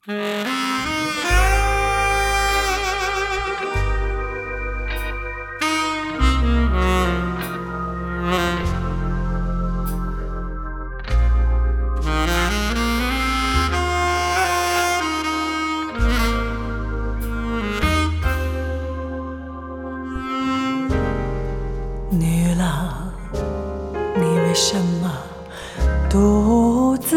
女郎，你为什么独自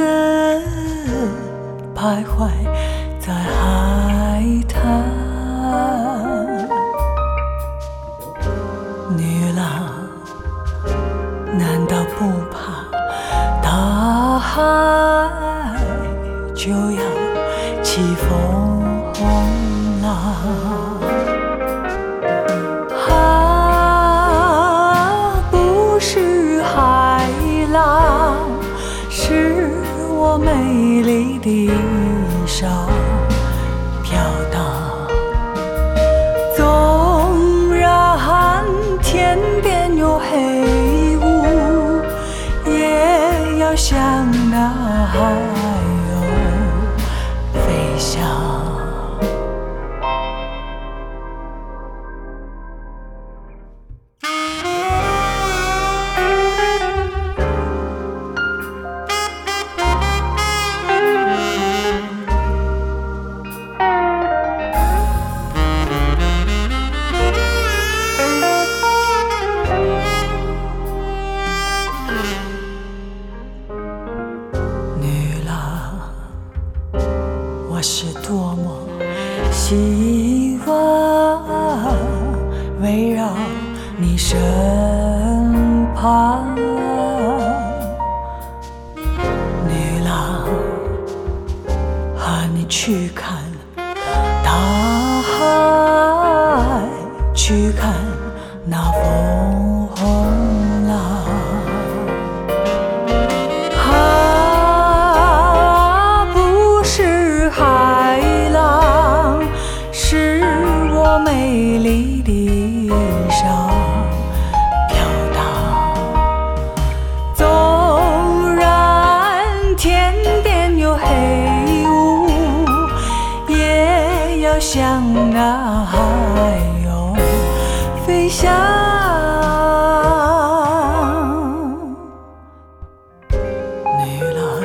徘徊在海滩？女郎，难道不怕大海就要起风浪？是我美丽的衣裳飘荡，纵然天边有黑雾，也要向那海鸥飞翔。我是多么希望围绕你身旁，女郎，和你去看大海，去看那风浪。美丽的衣裳飘荡，纵然天边有黑雾，也要向那海鸥飞翔。女郎，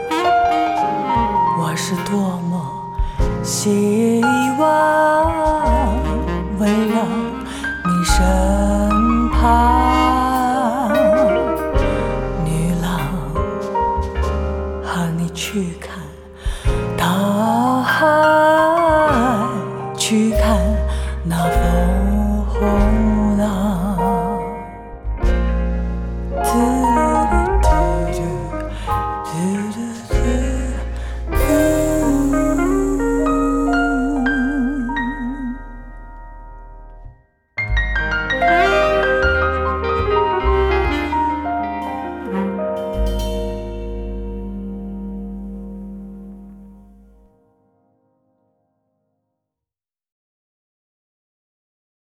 我是多么希望围绕你身旁，女郎，和你去看大海。